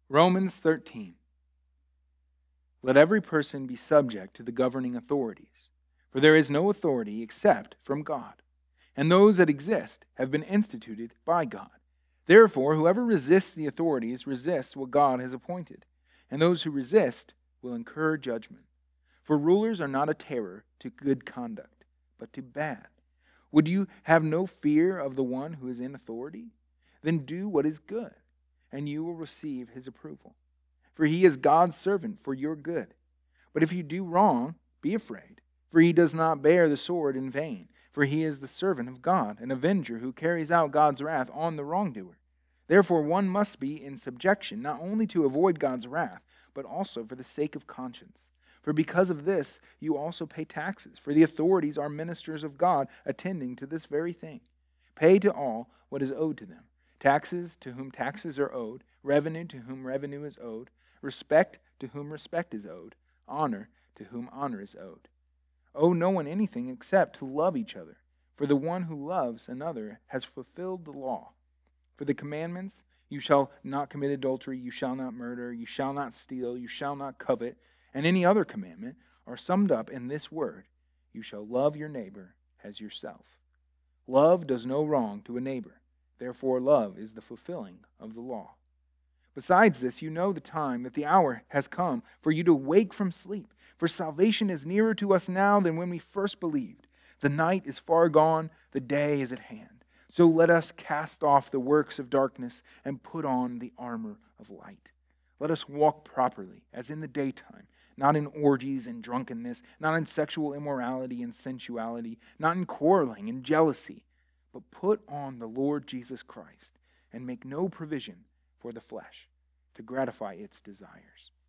Romans 13. Let every person be subject to the governing authorities, for there is no authority except from God, and those that exist have been instituted by God. Therefore, whoever resists the authorities resists what God has appointed, and those who resist will incur judgment. For rulers are not a terror to good conduct, but to bad. Would you have no fear of the one who is in authority? Then do what is good, and you will receive his approval. For he is God's servant for your good. But if you do wrong, be afraid, for he does not bear the sword in vain. For he is the servant of God, an avenger who carries out God's wrath on the wrongdoer. Therefore one must be in subjection, not only to avoid God's wrath, but also for the sake of conscience. For because of this you also pay taxes, for the authorities are ministers of God, attending to this very thing. Pay to all what is owed to them. Taxes to whom taxes are owed, revenue to whom revenue is owed, respect to whom respect is owed, honor to whom honor is owed. Owe no one anything except to love each other, for the one who loves another has fulfilled the law. For the commandments, you shall not commit adultery, you shall not murder, you shall not steal, you shall not covet, and any other commandment are summed up in this word, you shall love your neighbor as yourself. Love does no wrong to a neighbor. Therefore, love is the fulfilling of the law. Besides this, you know the time, that the hour has come for you to wake from sleep. For salvation is nearer to us now than when we first believed. The night is far gone, the day is at hand. So let us cast off the works of darkness and put on the armor of light. Let us walk properly, as in the daytime, not in orgies and drunkenness, not in sexual immorality and sensuality, not in quarreling and jealousy, but put on the Lord Jesus Christ and make no provision for the flesh to gratify its desires.